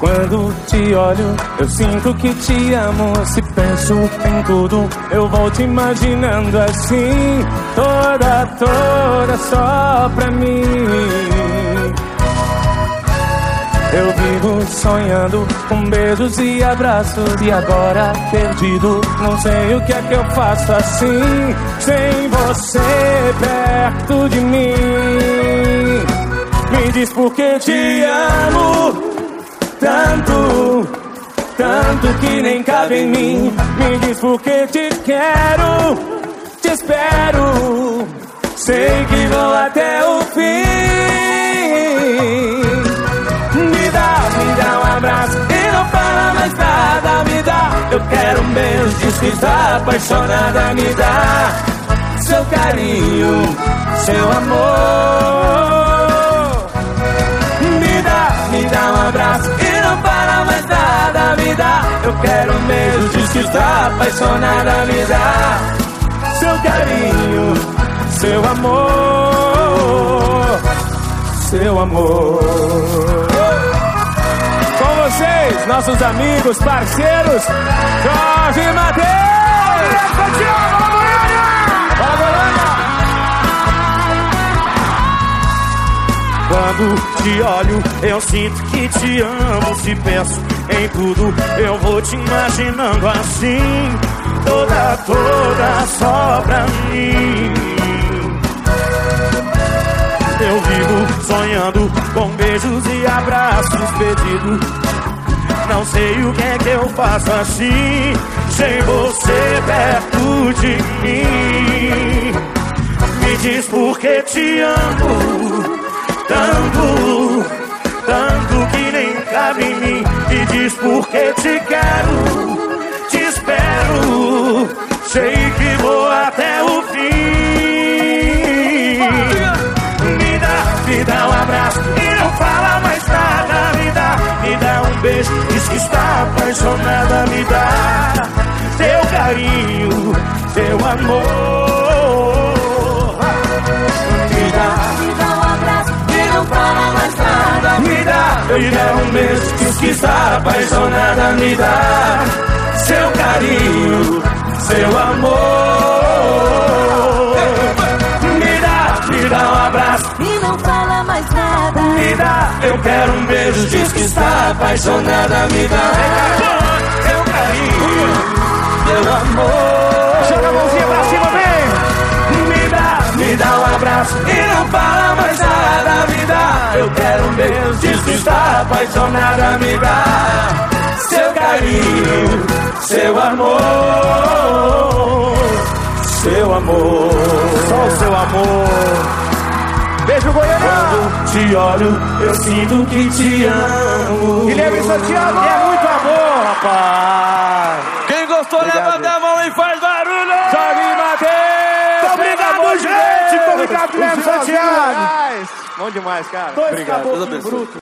Quando te olho, eu sinto que te amo. Se penso em tudo, eu vou te imaginando assim, toda só pra mim. Eu vivo sonhando com beijos e abraços, e agora perdido, não sei o que é que eu faço assim, sem você perto de mim. Me diz por que te amo tanto, tanto que nem cabe em mim. Me diz por que te quero, te espero, sei que vou até o fim. Me dá um abraço e não fala mais nada. Me dá, eu quero um beijo, diz que está apaixonada. Me dá seu carinho, seu amor. Me dá um abraço e não fala mais nada. Me dá, eu quero um beijo, diz que está apaixonada. Me dá seu carinho, seu amor, seu amor. Com vocês, nossos amigos, parceiros, Jorge e Matheus. Fala, Goiânia! Quando te olho, eu sinto que te amo. Se penso em tudo, eu vou te imaginando assim, toda só pra mim. Eu vivo sonhando com beijos e abraços pedidos. Não sei o que é que eu faço assim, sem você perto de mim. Me diz por que te amo tanto, tanto que nem cabe em mim. Me diz por que te quero, te espero, sei que vou até o fim. Me dá um abraço e não fala mais nada. Me dá um beijo, diz que está apaixonada. Me dá seu carinho, seu amor. Me dá um abraço e não fala mais nada. Me dá um beijo, diz que está apaixonada. Me dá seu carinho, seu amor. Me dá um abraço e não fala mais nada. Me dá, eu quero um beijo, diz que está apaixonada. Me dá seu carinho, seu amor. Joga a mãozinha pra cima, vem! Me dá um abraço e não fala mais nada. Me dá, eu quero um beijo, diz que está apaixonada. Me dá seu carinho, seu amor, seu amor. Só o seu amor. Beijo, Goiânia! Quando te olho, eu sinto que te amo. Guilherme Santiago! E é muito amor, rapaz! Quem gostou, levanta a mão e faz barulho! Jorge e Matheus! Obrigado, gente! Obrigado, Guilherme Santiago! Bom demais, cara. Obrigado. Bruto.